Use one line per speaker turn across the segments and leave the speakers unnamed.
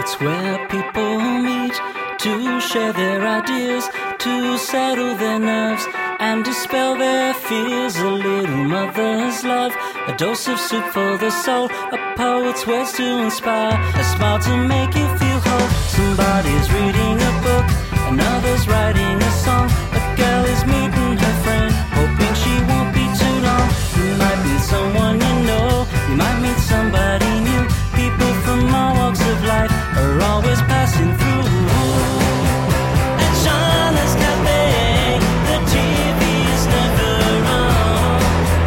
It's where people meet to share their ideas, to settle their nerves and dispel their fears. A little mother's love, a dose of soup for the soul, a poet's words to inspire, a smile to make you feel whole. Somebody's reading a book, another's writing a song, a girl is meeting her friend, hoping she won't be too long. You might meet someone you know, you might meet somebody new. People from all walks of life are always passing through. At Shauna's Cafe, the TV's never on.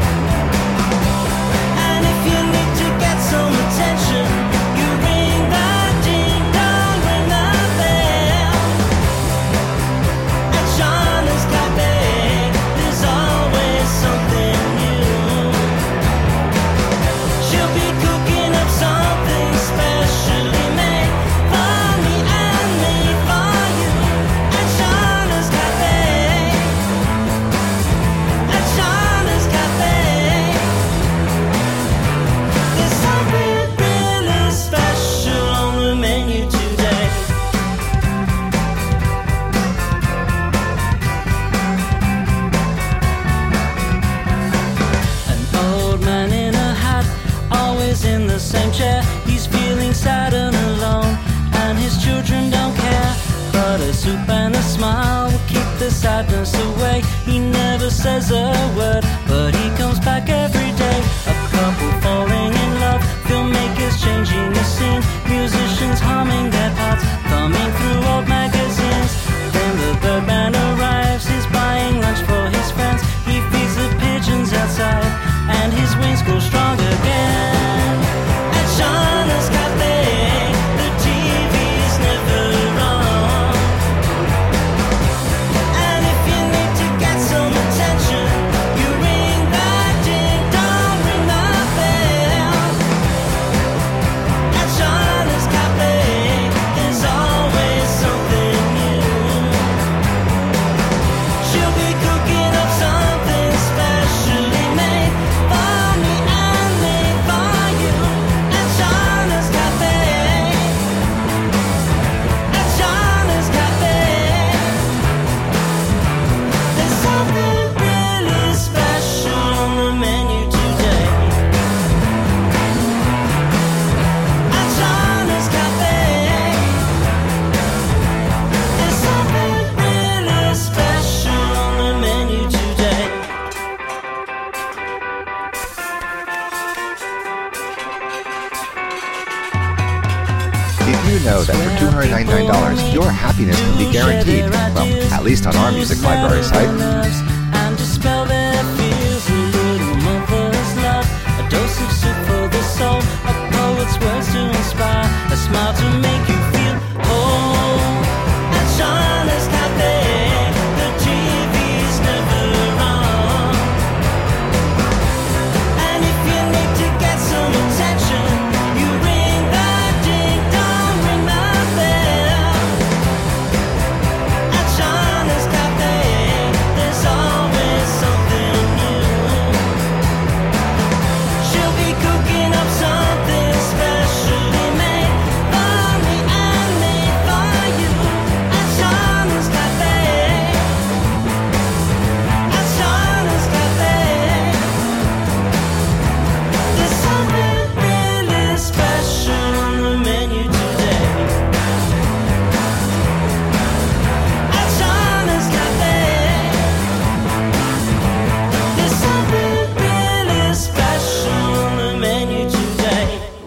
And if you need to get some attention, you ring the ding-dong, ring the bell. At Shauna's Cafe, there's always something new. She'll be cooking up something specially made for me and me, for you. At Shauna's Cafe, at Shauna's Cafe, there's something really special on the menu today. An old man in a hat, always in the same chair. He's feeling sad and alone, and his children don't care. But a soup and a smile will keep the sadness away. He never says a word, but he comes back every day. A couple falling in love, filmmakers changing the scene, musicians humming their parts, thumbing through old magazines. Then the Birdman arrives, he's buying lunch for his friends. He feeds the pigeons outside, and his wings grow strong again. At Shauna's Cafe, the TV's never on. And if you need to get some attention, you ring the ding-dong, ring the bell. At Shauna's Cafe, there's always something new. She'll be cooking up something specially made for me and me, for you. At Shauna's Cafe, at Shauna's Cafe, there's something really special on the menu today. At Shauna's Cafe, there's something really special on the menu today.
Did you know that for $299, your happiness can be guaranteed? Well, at least on our music library site.
And dispel their fears. A little mother's love, a dose of soup for the soul, a poet's words to inspire, a smile to make you feel whole. At Shauna's Cafe, the TV's never on. And if you need to get some attention, you ring the ding-dong, ring the bell. At Shauna's Cafe, there's always something new. She'll be cooking up something specially made for me and me, for you. At Shauna's Cafe, at Shauna's Cafe, there's something really special on the menu today. At Shauna's Cafe, there's something really special on the menu today.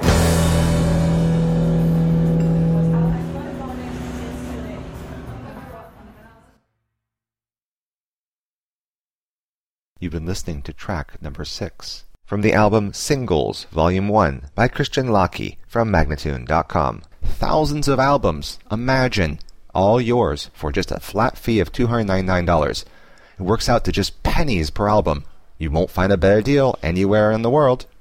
You've been listening to track number 6 from the album Singles, Volume 1 by Christian Locke from Magnatune.com. Thousands of albums, imagine, all yours for just a flat fee of $299. It works out to just pennies per album. You won't find a better deal anywhere in the world.